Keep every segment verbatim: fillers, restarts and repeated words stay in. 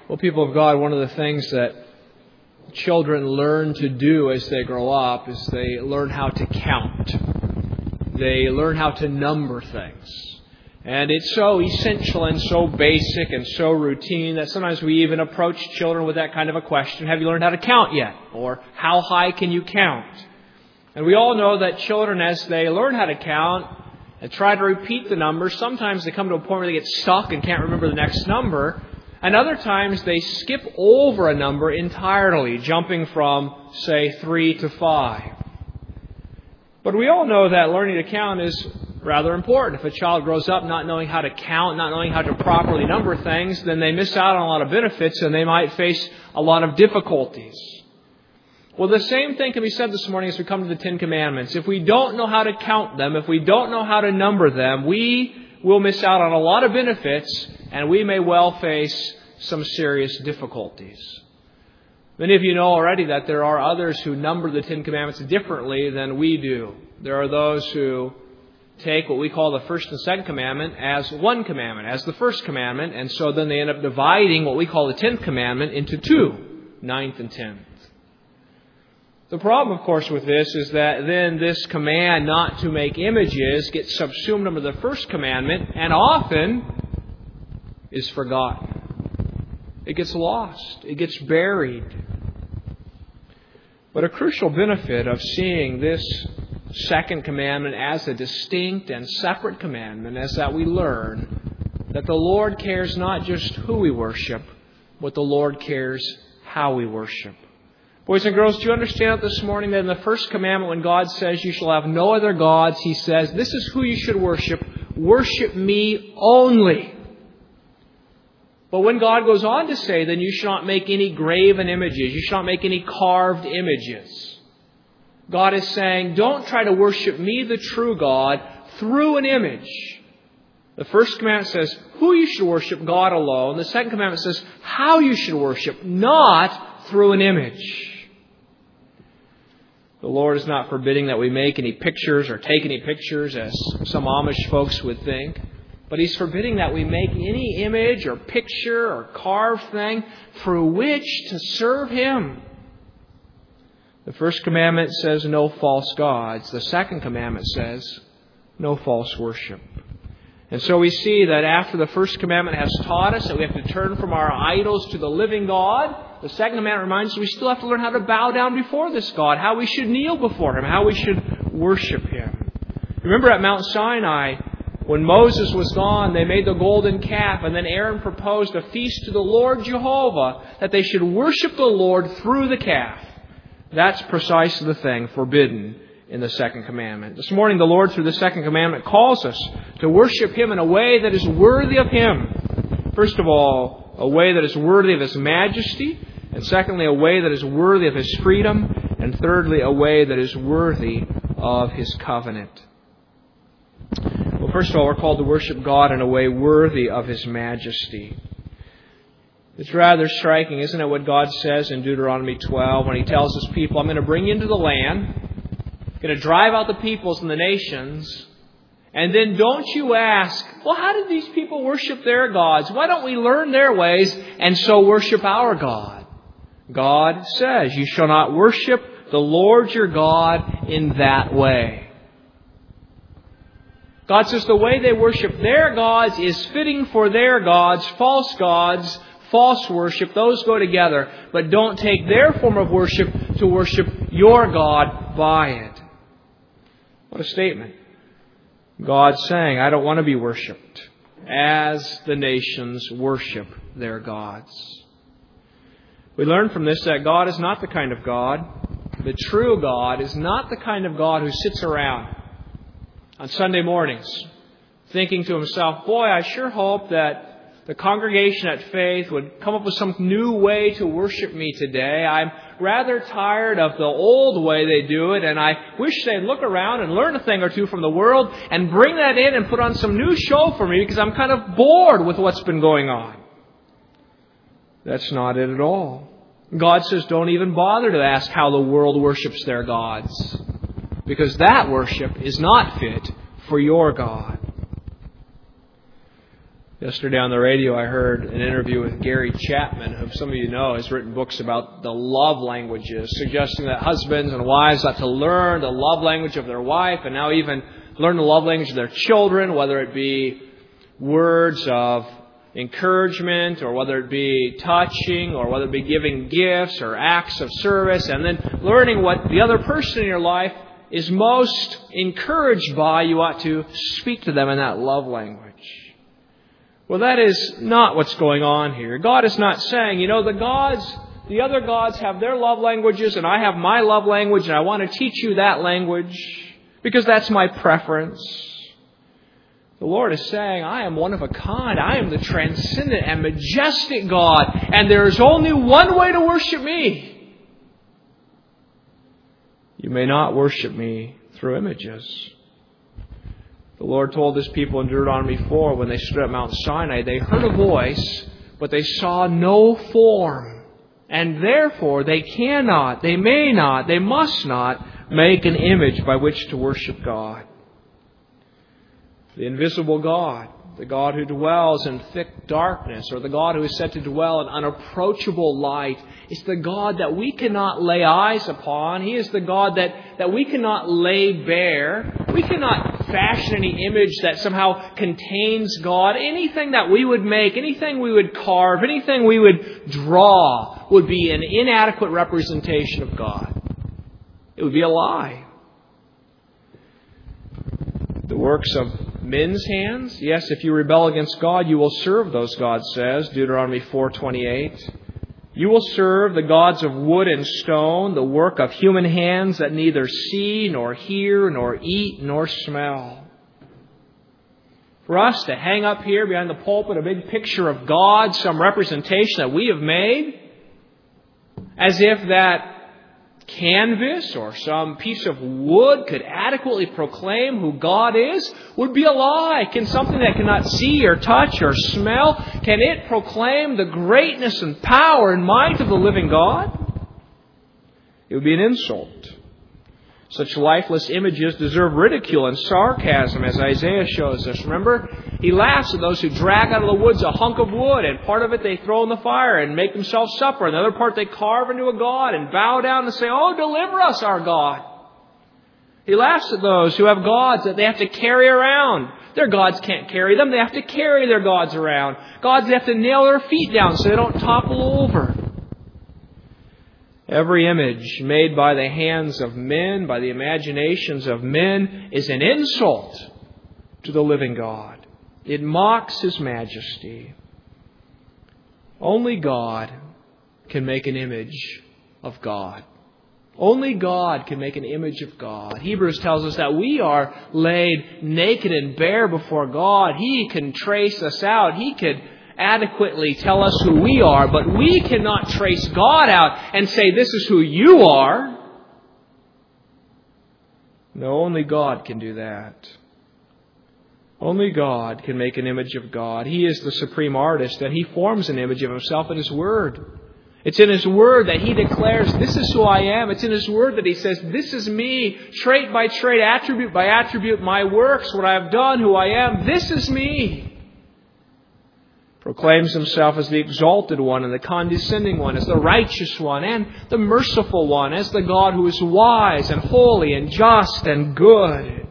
Well, people of God, one of the things that children learn to do as they grow up is they learn how to count. They learn how to number things. And it's so essential and so basic and so routine that sometimes we even approach children with that kind of a question. Have you learned how to count yet? Or how high can you count? And we all know that children, as they learn how to count and try to repeat the numbers, sometimes they come to a point where they get stuck and can't remember the next number. And other times they skip over a number entirely, jumping from, say, three to five. But we all know that learning to count is rather important. If a child grows up not knowing how to count, not knowing how to properly number things, then they miss out on a lot of benefits and they might face a lot of difficulties. Well, the same thing can be said this morning as we come to the Ten Commandments. If we don't know how to count them, if we don't know how to number them, we will miss out on a lot of benefits and we may well face some serious difficulties. Many of you know already that there are others who number the Ten Commandments differently than we do. There are those who take what we call the first and second commandment as one commandment, as the first commandment, and so then they end up dividing what we call the tenth commandment into two, ninth and tenth. The problem, of course, with this is that then this command not to make images gets subsumed under the first commandment and often is forgotten. It gets lost. It gets buried. But a crucial benefit of seeing this second commandment as a distinct and separate commandment is that we learn that the Lord cares not just who we worship, but the Lord cares how we worship. Boys and girls, do you understand this morning that in the first commandment when God says you shall have no other gods, He says this is who you should worship. Worship me only. But when God goes on to say, then you shall not make any graven images. You shall not make any carved images. God is saying, don't try to worship me, the true God, through an image. The first commandment says who you should worship, God alone. The second commandment says how you should worship, not through an image. The Lord is not forbidding that we make any pictures or take any pictures, as some Amish folks would think. But He's forbidding that we make any image or picture or carved thing through which to serve Him. The first commandment says no false gods. The second commandment says no false worship. And so we see that after the first commandment has taught us that we have to turn from our idols to the living God, the second commandment reminds us we still have to learn how to bow down before this God, how we should kneel before Him, how we should worship Him. Remember at Mount Sinai, when Moses was gone, they made the golden calf, and then Aaron proposed a feast to the Lord Jehovah, that they should worship the Lord through the calf. That's precisely the thing forbidden in the second commandment. This morning, the Lord, through the second commandment, calls us to worship Him in a way that is worthy of Him. First of all, a way that is worthy of His majesty, and secondly, a way that is worthy of His freedom, and thirdly, a way that is worthy of His covenant. Well, first of all, we're called to worship God in a way worthy of His majesty. It's rather striking, isn't it, what God says in Deuteronomy twelve when He tells His people, I'm going to bring you into the land, I'm going to drive out the peoples and the nations, and then don't you ask, well, how did these people worship their gods? Why don't we learn their ways and so worship our God? God says, you shall not worship the Lord your God in that way. God says the way they worship their gods is fitting for their gods, false gods, false worship. Those go together. But don't take their form of worship to worship your God by it. What a statement. God's saying, I don't want to be worshipped as the nations worship their gods. We learn from this that God is not the kind of God. The true God is not the kind of God who sits around on Sunday mornings thinking to himself, boy, I sure hope that the congregation at Faith would come up with some new way to worship me today. I'm rather tired of the old way they do it, and I wish they'd look around and learn a thing or two from the world and bring that in and put on some new show for me because I'm kind of bored with what's been going on. That's not it at all. God says don't even bother to ask how the world worships their gods, because that worship is not fit for your God. Yesterday on the radio, I heard an interview with Gary Chapman, who some of you know has written books about the love languages, suggesting that husbands and wives ought to learn the love language of their wife and now even learn the love language of their children, whether it be words of encouragement or whether it be touching or whether it be giving gifts or acts of service, and then learning what the other person in your life is most encouraged by. You ought to speak to them in that love language. Well, that is not what's going on here. God is not saying, you know, the gods, the other gods have their love languages and I have my love language and I want to teach you that language because that's my preference. The Lord is saying, I am one of a kind. I am the transcendent and majestic God, and there is only one way to worship me. You may not worship me through images. The Lord told His people in Deuteronomy four, when they stood at Mount Sinai, they heard a voice, but they saw no form. And therefore, they cannot, they may not, they must not make an image by which to worship God. The invisible God, the God who dwells in thick darkness, or the God who is said to dwell in unapproachable light, is the God that we cannot lay eyes upon. He is the God that, that we cannot lay bare. We cannot fashion any image that somehow contains God. Anything that we would make, anything we would carve, anything we would draw would be an inadequate representation of God. It would be a lie. The works of men's hands? Yes, if you rebel against God, you will serve those, God says, Deuteronomy four twenty-eight. You will serve the gods of wood and stone, the work of human hands that neither see, nor hear, nor eat, nor smell. For us to hang up here behind the pulpit a big picture of God, some representation that we have made, as if that canvas or some piece of wood could adequately proclaim who God is, would be a lie. Can something that cannot see or touch or smell, can it proclaim the greatness and power and might of the living God? It would be an insult. Such lifeless images deserve ridicule and sarcasm, as Isaiah shows us. Remember, he laughs at those who drag out of the woods a hunk of wood, and part of it they throw in the fire and make themselves supper. And the other part they carve into a god and bow down and say, "Oh, deliver us, our God." He laughs at those who have gods that they have to carry around. Their gods can't carry them. They have to carry their gods around. Gods they have to nail their feet down so they don't topple over. Every image made by the hands of men, by the imaginations of men, is an insult to the living God. It mocks His majesty. Only God can make an image of God. Only God can make an image of God. Hebrews tells us that we are laid naked and bare before God. He can trace us out. He could adequately tell us who we are, but we cannot trace God out and say, "This is who you are." No, only God can do that. Only God can make an image of God. He is the supreme artist, and He forms an image of Himself in His Word. It's in His Word that He declares, "This is who I am." It's in His Word that He says, "This is me, trait by trait, attribute by attribute, my works, what I have done, who I am. This is me." Proclaims Himself as the exalted one and the condescending one, as the righteous one and the merciful one, as the God who is wise and holy and just and good.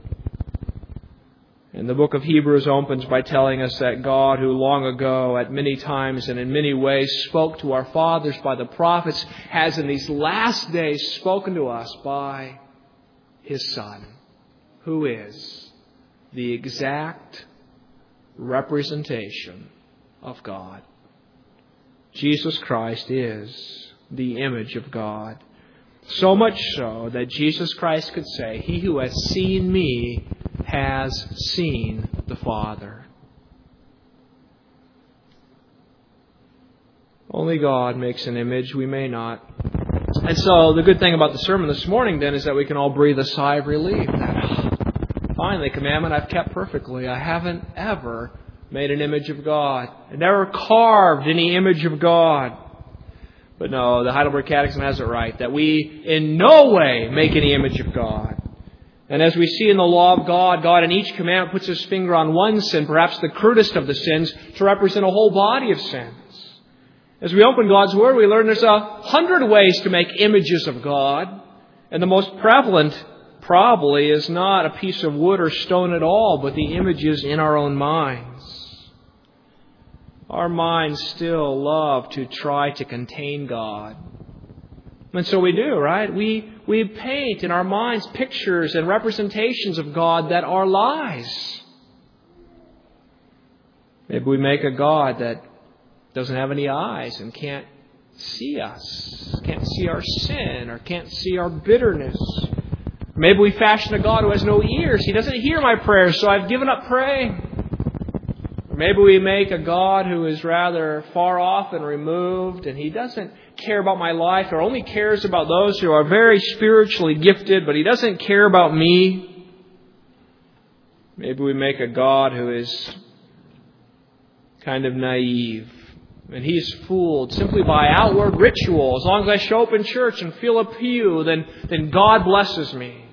And the book of Hebrews opens by telling us that God, who long ago at many times and in many ways spoke to our fathers by the prophets, has in these last days spoken to us by His Son, who is the exact representation of God. Jesus Christ is the image of God. So much so that Jesus Christ could say, "He who has seen me has seen the Father." Only God makes an image. We may not. And so the good thing about the sermon this morning then is that we can all breathe a sigh of relief. That, finally, the commandment I've kept perfectly. I haven't ever made an image of God. I never carved any image of God. But no, the Heidelberg Catechism has it right, that we in no way make any image of God. And as we see in the law of God, God in each commandment puts His finger on one sin, perhaps the crudest of the sins, to represent a whole body of sins. As we open God's Word, we learn there's a hundred ways to make images of God. And the most prevalent, probably, is not a piece of wood or stone at all, but the images in our own minds. Our minds still love to try to contain God. And so we do, right? We, we paint in our minds pictures and representations of God that are lies. Maybe we make a God that doesn't have any eyes and can't see us, can't see our sin, or can't see our bitterness. Maybe we fashion a God who has no ears. He doesn't hear my prayers, so I've given up praying. Or maybe we make a God who is rather far off and removed, and He doesn't care about my life, or only cares about those who are very spiritually gifted, but He doesn't care about me. Maybe we make a God who is kind of naive, and He's fooled simply by outward ritual. As long as I show up in church and feel a pew, then, then God blesses me.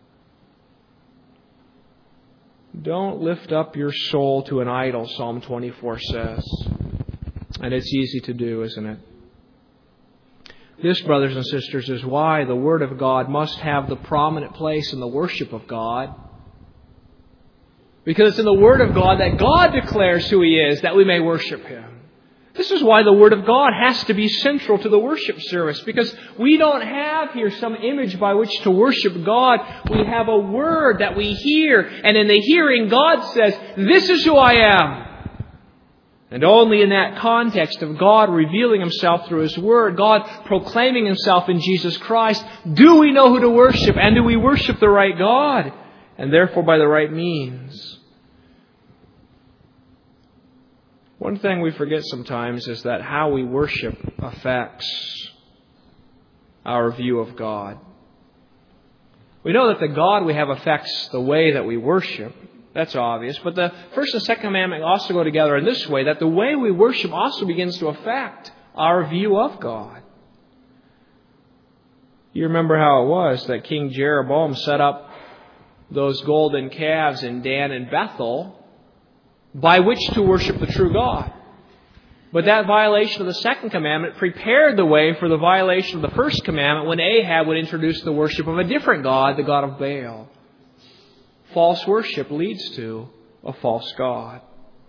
Don't lift up your soul to an idol, Psalm twenty-four says. And it's easy to do, isn't it? This, brothers and sisters, is why the Word of God must have the prominent place in the worship of God. Because it's in the Word of God that God declares who He is, that we may worship Him. This is why the Word of God has to be central to the worship service. Because we don't have here some image by which to worship God. We have a Word that we hear. And in the hearing, God says, "This is who I am." And only in that context of God revealing Himself through His Word, God proclaiming Himself in Jesus Christ, do we know who to worship, and do we worship the right God, and therefore by the right means. One thing we forget sometimes is that how we worship affects our view of God. We know that the God we have affects the way that we worship. That's obvious. But the first and second commandment also go together in this way, that the way we worship also begins to affect our view of God. You remember how it was that King Jeroboam set up those golden calves in Dan and Bethel by which to worship the true God. But that violation of the second commandment prepared the way for the violation of the first commandment when Ahab would introduce the worship of a different God, the God of Baal. False worship leads to a false God.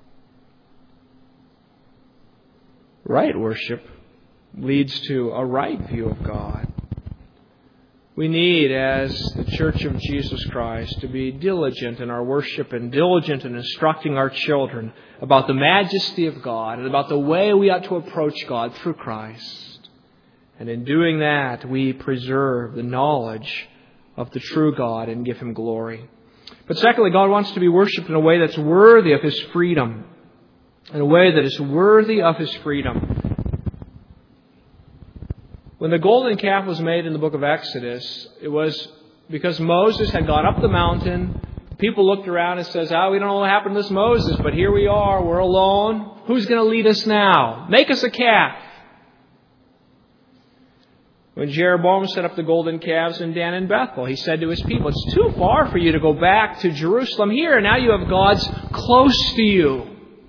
Right worship leads to a right view of God. We need, as the Church of Jesus Christ, to be diligent in our worship and diligent in instructing our children about the majesty of God and about the way we ought to approach God through Christ. And in doing that, we preserve the knowledge of the true God and give Him glory. But secondly, God wants to be worshipped in a way that's worthy of His freedom. In a way that is worthy of His freedom. When the golden calf was made in the book of Exodus, it was because Moses had gone up the mountain. People looked around and says, "Oh, we don't know what happened to this Moses, but here we are, we're alone. Who's going to lead us now? Make us a calf." When Jeroboam set up the golden calves in Dan and Bethel, he said to his people, "It's too far for you to go back to Jerusalem. Here, now you have gods close to you."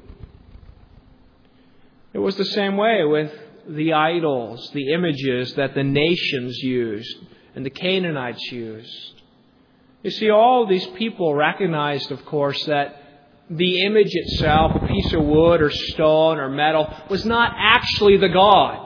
It was the same way with the idols, the images that the nations used and the Canaanites used. You see, all these people recognized, of course, that the image itself, a piece of wood or stone or metal, was not actually the God.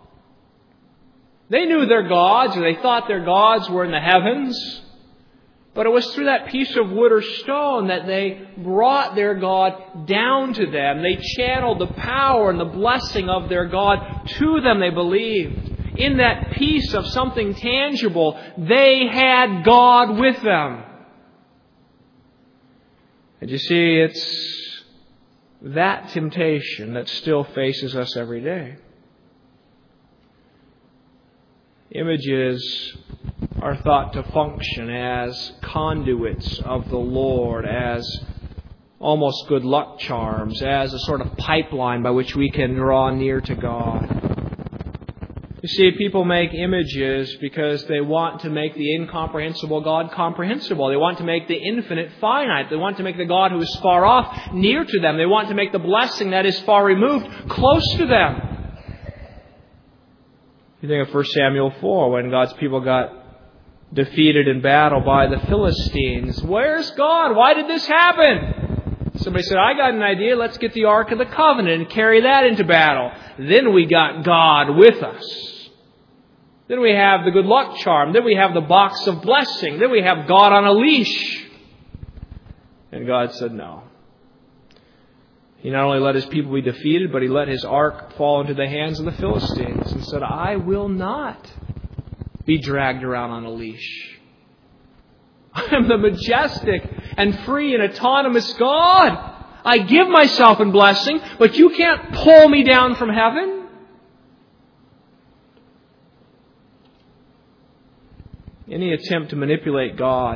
They knew their gods, or they thought their gods were in the heavens. But it was through that piece of wood or stone that they brought their God down to them. They channeled the power and the blessing of their God to them, they believed. In that piece of something tangible, they had God with them. And you see, it's that temptation that still faces us every day. Images are thought to function as conduits of the Lord, as almost good luck charms, as a sort of pipeline by which we can draw near to God. You see, people make images because they want to make the incomprehensible God comprehensible. They want to make the infinite finite. They want to make the God who is far off near to them. They want to make the blessing that is far removed close to them. You think of First Samuel four, when God's people got defeated in battle by the Philistines. Where's God? Why did this happen? Somebody said, I got an idea. Let's get the Ark of the Covenant and carry that into battle. Then we got God with us. Then we have the good luck charm. Then we have the box of blessing. Then we have God on a leash. And God said no. He not only let His people be defeated, but He let His ark fall into the hands of the Philistines and said, I will not be dragged around on a leash. I am the majestic and free and autonomous God. I give myself in blessing, but you can't pull me down from heaven. Any attempt to manipulate God,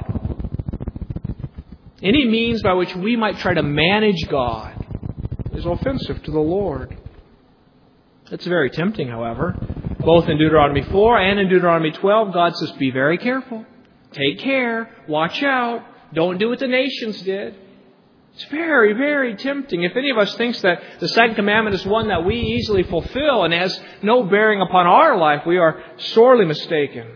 any means by which we might try to manage God, is offensive to the Lord. It's very tempting, however. Both in Deuteronomy four and in Deuteronomy twelve, God says, be very careful. Take care. Watch out. Don't do what the nations did. It's very, very tempting. If any of us thinks that the second commandment is one that we easily fulfill and has no bearing upon our life, we are sorely mistaken.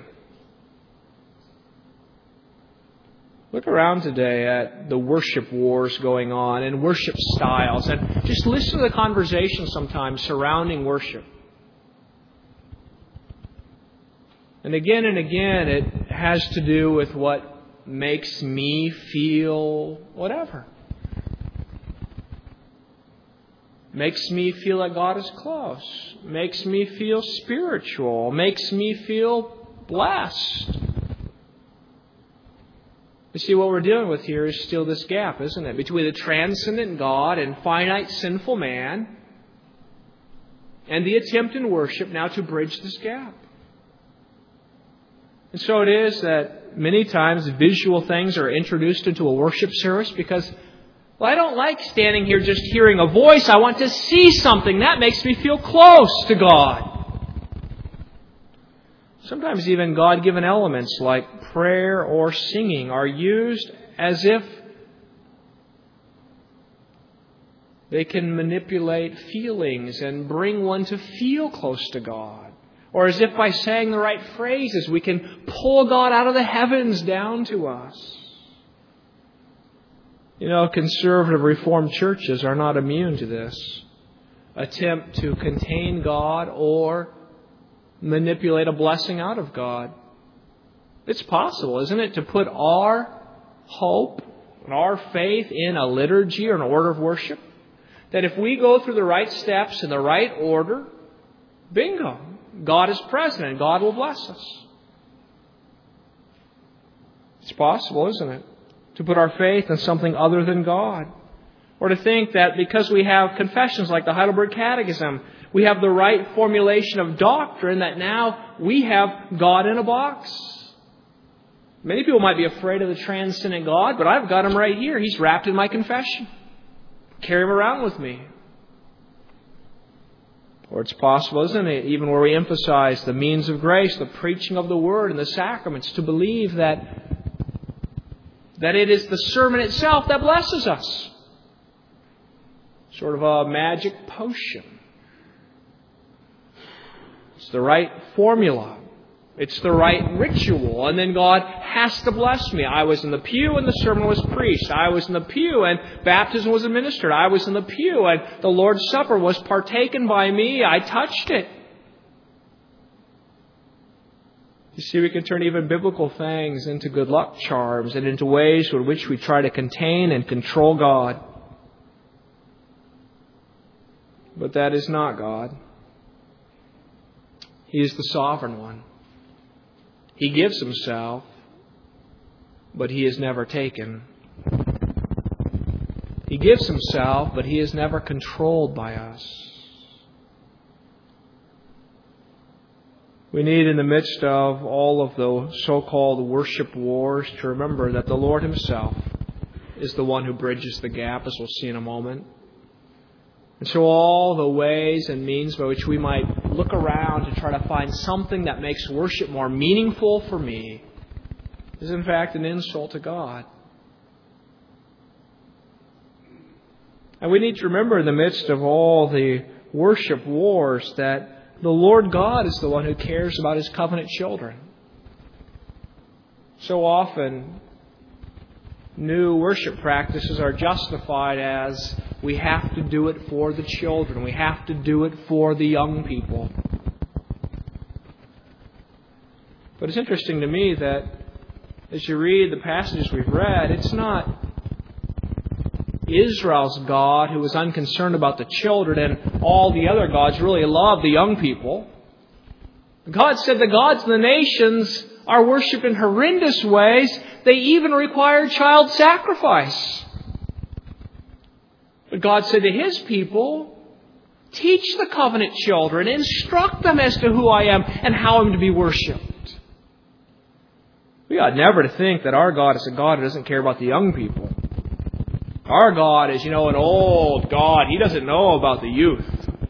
Look around today at the worship wars going on and worship styles, and just listen to the conversation sometimes surrounding worship. And again and again, it has to do with what makes me feel whatever. Makes me feel like God is close. Makes me feel spiritual. Makes me feel blessed. You see, what we're dealing with here is still this gap, isn't it? Between the transcendent God and finite sinful man, and the attempt in worship now to bridge this gap. And so it is that many times visual things are introduced into a worship service because, well, I don't like standing here just hearing a voice. I want to see something. That makes me feel close to God. Sometimes even God-given elements like prayer or singing are used as if they can manipulate feelings and bring one to feel close to God. Or as if by saying the right phrases we can pull God out of the heavens down to us. You know, conservative Reformed churches are not immune to this attempt to contain God or manipulate a blessing out of God. It's possible, isn't it, to put our hope and our faith in a liturgy or an order of worship, that if we go through the right steps in the right order, bingo, God is present and God will bless us. It's possible, isn't it, to put our faith in something other than God. Or to think that because we have confessions like the Heidelberg Catechism, we have the right formulation of doctrine, that now we have God in a box. Many people might be afraid of the transcendent God, but I've got Him right here. He's wrapped in my confession. Carry Him around with me. Or it's possible, isn't it, even where we emphasize the means of grace, the preaching of the Word and the sacraments, to believe that, that it is the sermon itself that blesses us. Sort of a magic potion. It's the right formula. It's the right ritual. And then God has to bless me. I was in the pew and the sermon was preached. I was in the pew and baptism was administered. I was in the pew and the Lord's Supper was partaken by me. I touched it. You see, we can turn even biblical things into good luck charms and into ways in which we try to contain and control God. But that is not God. He is the sovereign one. He gives Himself, but He is never taken. He gives Himself, but He is never controlled by us. We need, in the midst of all of the so-called worship wars, to remember that the Lord Himself is the one who bridges the gap, as we'll see in a moment. And so all the ways and means by which we might look look around to try to find something that makes worship more meaningful for me is in fact an insult to God. And we need to remember in the midst of all the worship wars that the Lord God is the one who cares about His covenant children. So often, new worship practices are justified as we have to do it for the children. We have to do it for the young people. But it's interesting to me that as you read the passages we've read, it's not Israel's God who was unconcerned about the children and all the other gods really loved the young people. God said the gods of the nations are worshipped in horrendous ways. They even require child sacrifice. But God said to His people, teach the covenant children, instruct them as to who I am and how I'm to be worshipped. We ought never to think that our God is a God who doesn't care about the young people. Our God is, you know, an old God. He doesn't know about the youth.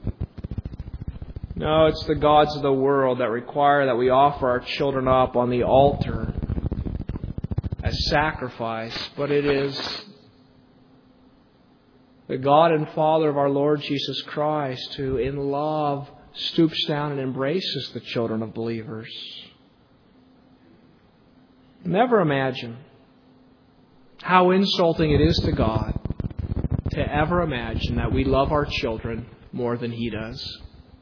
No, it's the gods of the world that require that we offer our children up on the altar as sacrifice. But it is the God and Father of our Lord Jesus Christ who in love stoops down and embraces the children of believers. Never imagine how insulting it is to God to ever imagine that we love our children more than He does.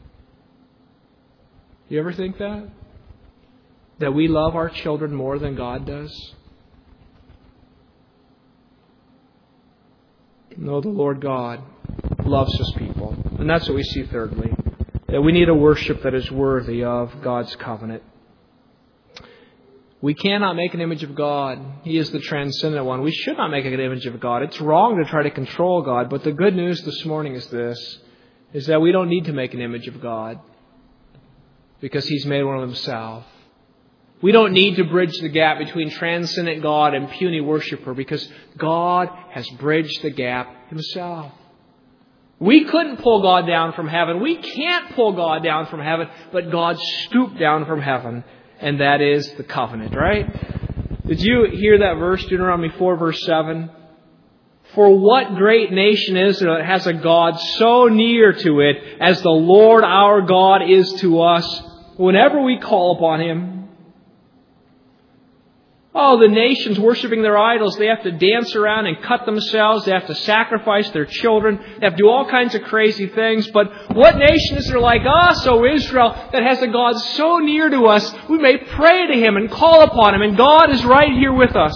You ever think that? That we love our children more than God does? No, the Lord God loves His people. And that's what we see thirdly. That we need a worship that is worthy of God's covenant. We cannot make an image of God. He is the transcendent one. We should not make an image of God. It's wrong to try to control God. But the good news this morning is this, is that we don't need to make an image of God because He's made one of Himself. We don't need to bridge the gap between transcendent God and puny worshiper because God has bridged the gap Himself. We couldn't pull God down from heaven. We can't pull God down from heaven, but God stooped down from heaven. And that is the covenant, right? Did you hear that verse, Deuteronomy four, verse seven? For what great nation is there that has a God so near to it as the Lord our God is to us whenever we call upon Him? Oh, the nations worshiping their idols, they have to dance around and cut themselves. They have to sacrifice their children. They have to do all kinds of crazy things. But what nation is there like us, O Israel, that has a God so near to us, we may pray to Him and call upon Him, and God is right here with us.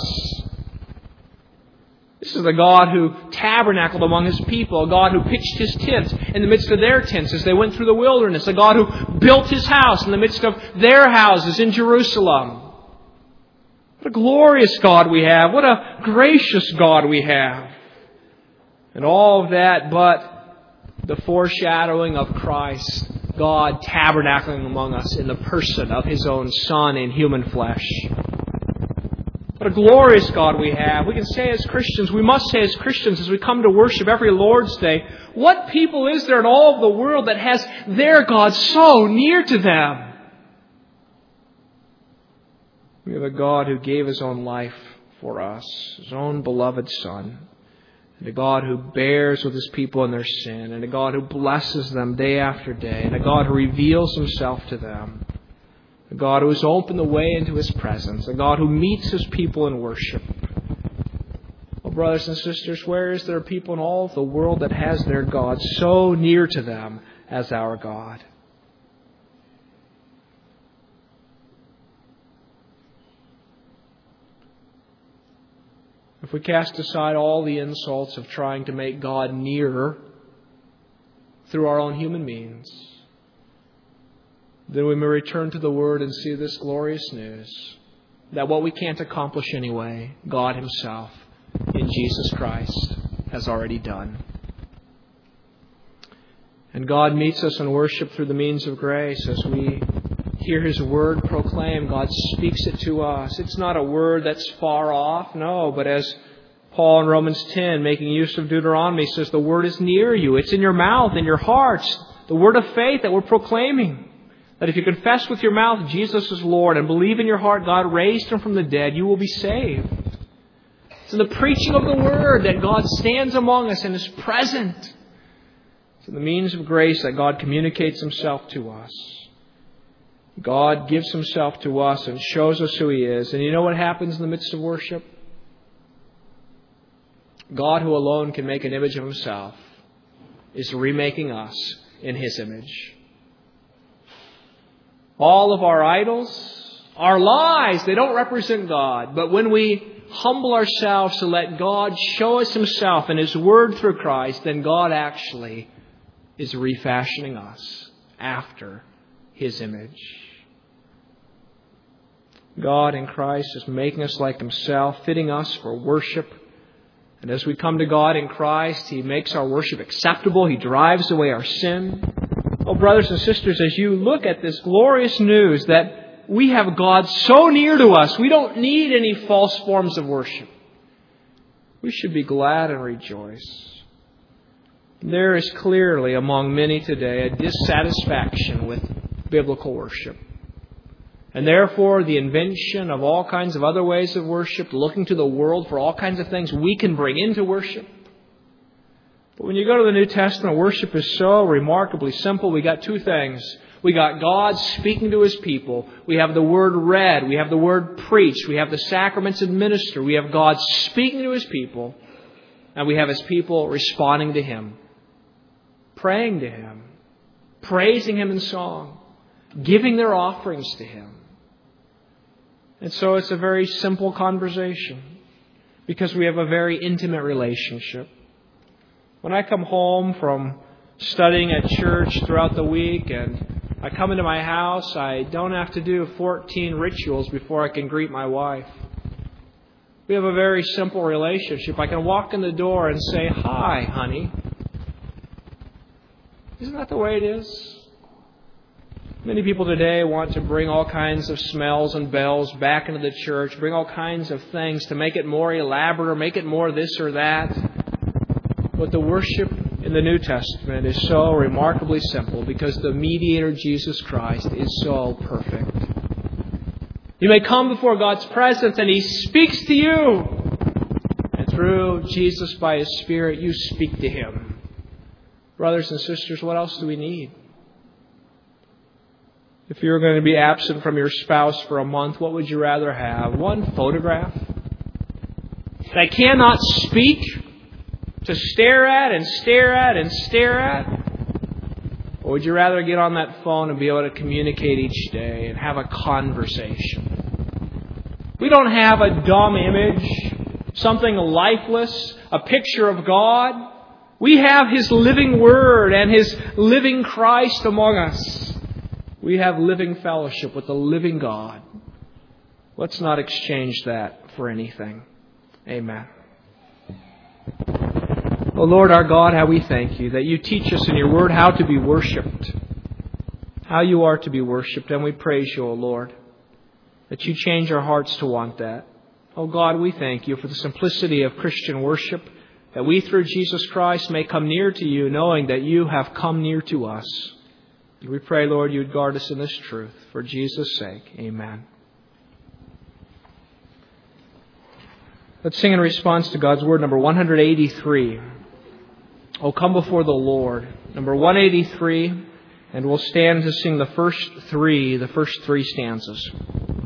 This is the God who tabernacled among His people, a God who pitched His tent in the midst of their tents as they went through the wilderness, a God who built His house in the midst of their houses in Jerusalem. What a glorious God we have. What a gracious God we have. And all of that but the foreshadowing of Christ, God tabernacling among us in the person of His own Son in human flesh. What a glorious God we have. We can say as Christians, we must say as Christians as we come to worship every Lord's Day, what people is there in all of the world that has their God so near to them? We have a God who gave His own life for us, His own beloved Son, and a God who bears with His people in their sin, and a God who blesses them day after day, and a God who reveals Himself to them, a God who has opened the way into His presence, a God who meets His people in worship. Oh, brothers and sisters, where is there people in all of the world that has their God so near to them as our God? If we cast aside all the insults of trying to make God nearer through our own human means, then we may return to the Word and see this glorious news that what we can't accomplish anyway, God Himself in Jesus Christ has already done. And God meets us in worship through the means of grace as we hear His Word proclaimed. God speaks it to us. It's not a word that's far off, no, but as Paul in Romans ten, making use of Deuteronomy, says the Word is near you. It's in your mouth, in your hearts. The word of faith that we're proclaiming. That if you confess with your mouth Jesus is Lord and believe in your heart God raised Him from the dead, you will be saved. It's in the preaching of the Word that God stands among us and is present. It's in the means of grace that God communicates Himself to us. God gives Himself to us and shows us who He is. And you know what happens in the midst of worship? God, who alone can make an image of Himself, is remaking us in His image. All of our idols, our lies, they don't represent God. But when we humble ourselves to let God show us Himself and His Word through Christ, then God actually is refashioning us after His image. God in Christ is making us like Himself, fitting us for worship. And as we come to God in Christ, He makes our worship acceptable. He drives away our sin. Oh, brothers and sisters, as you look at this glorious news that we have God so near to us, we don't need any false forms of worship. We should be glad and rejoice. There is clearly among many today a dissatisfaction with biblical worship. And therefore, the invention of all kinds of other ways of worship, looking to the world for all kinds of things we can bring into worship. But when you go to the New Testament, worship is so remarkably simple. We got two things. We got God speaking to His people. We have the Word read. We have the Word preached. We have the sacraments administered. We have God speaking to His people. And we have His people responding to Him. Praying to Him. Praising Him in song. Giving their offerings to Him. And so it's a very simple conversation. Because we have a very intimate relationship. When I come home from studying at church throughout the week and I come into my house, I don't have to do fourteen rituals before I can greet my wife. We have a very simple relationship. I can walk in the door and say, "Hi, honey." Isn't that the way it is? Many people today want to bring all kinds of smells and bells back into the church, bring all kinds of things to make it more elaborate or make it more this or that. But the worship in the New Testament is so remarkably simple because the mediator, Jesus Christ, is so perfect. You may come before God's presence and He speaks to you. And through Jesus by His Spirit, you speak to Him. Brothers and sisters, what else do we need? If you're going to be absent from your spouse for a month, what would you rather have? One photograph that cannot speak, to stare at and stare at and stare at? Or would you rather get on that phone and be able to communicate each day and have a conversation? We don't have a dumb image, something lifeless, a picture of God. We have His living Word and His living Christ among us. We have living fellowship with the living God. Let's not exchange that for anything. Amen. Oh Lord our God, how we thank You that You teach us in Your Word how to be worshipped. How You are to be worshipped. And we praise You, O Lord, that You change our hearts to want that. Oh God, we thank You for the simplicity of Christian worship, that we through Jesus Christ may come near to You, knowing that You have come near to us. And we pray, Lord, You would guard us in this truth. For Jesus' sake, amen. Let's sing in response to God's Word, number one eighty-three. Oh, come before the Lord. Number one eighty-three. And we'll stand to sing the first three, the first three stanzas.